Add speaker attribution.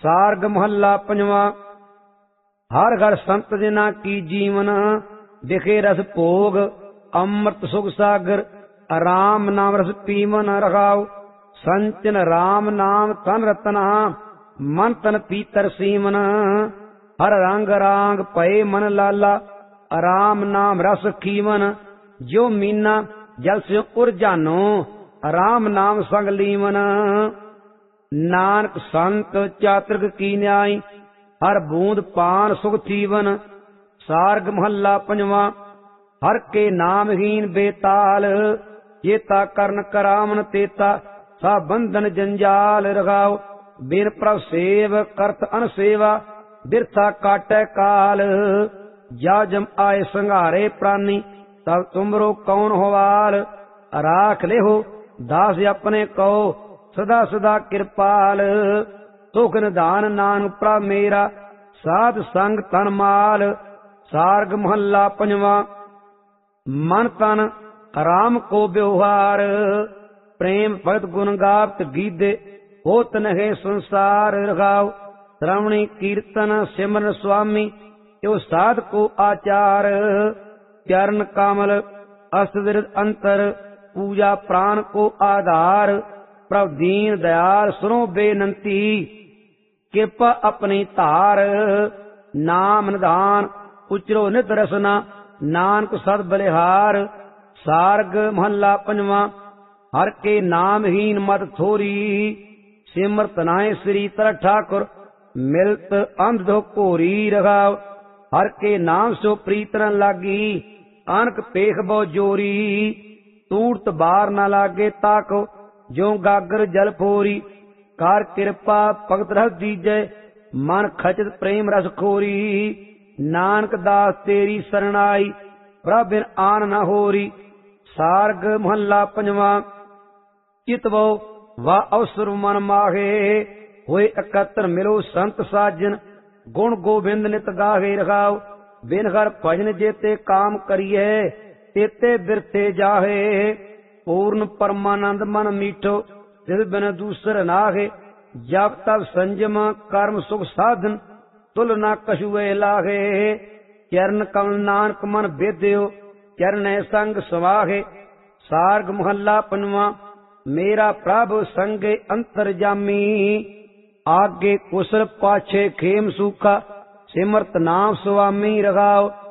Speaker 1: सार्ग महला पंजवा। हर घर संत जना की जीवन, दिखे रस भोग अमृत सुख सागर। राम नाम रस पीवन रखाओ, संचन राम नाम तन रतना। मन तन पीतर सीमन, हर रंग रांग पए मन लाला। राम नाम रस खीवन, जो मीना जल से उर्जानो। राम नाम संग लीवन, नानक संत चातुर्क की न्याय। हर बूंद पान सुख थीवन। सार्ग महला पंजवा। हर के नामहीन बेताल, जेता करन करामन तेता। सा बंधन जंजाल रखाओ, बिन प्रभ सेव करत अनसेवा। बिरथा काटै काल, जा जम आए संघारे प्राणी। तब तुमरो कौन होवाल, राख ले हो दास अपने कहो। सदा सदा कृपाल, सुख निधान नानक प्रभ मेरा। साध संग तन माल। सार्ग महला पंजवा। मन तन राम को व्यवहार, प्रेम भगत गुण गावत गीते। होत नहे संसार रखाओ, श्रवणी कीर्तन सिमरन स्वामी। यो साध को आचार, चरण कमल अष्टविरद अंतर। पूजा प्राण को आधार, प्रभ दीन दयाल सुनो बेनंती। कृपा अपनी धार, नाम निधान उचरो नित रसना। नानक सद बलिहार। सार्ग महला पंजवा। हर के नामहीन मत थोरी, सिमरत नाय श्री तर ठाकुर। मिलत अंध धो घोरी रखाओ, हर के नाम सो प्रीतरन लागी। अनक पेख बहु जोरी, तूर्त बार न लागे ताको। जो गागर जल फोरी, कार कृपा भगत रस दीजै। मन खचत प्रेम रस खोरी। नानक दास तेरी सरणाई, प्रभ बिन आन न होरी। सार्ग महला पंजवा। चितवो वा अवसर मन माहे, होए एकत्र मिलो संत साजन। गुण गोबिंद नित गाहे रखाओ, बिन हर भजन जेते काम करिए। तेते बिरते जाहे, पूर्ण परमानंद मन मीठो। तिस बिन दूसर नाहे, जब तब संजम कर्म सुख साधन। तुलना कछुए लागे, चरण कमल नानक मन बेद्यो। चरण संग समाहे। सार्ग महला पंजवा। मेरा प्रभु संगे अंतर जामी, आगे कुशल पाछे खेम सूखा। सिमरत नाम स्वामी रखाओ,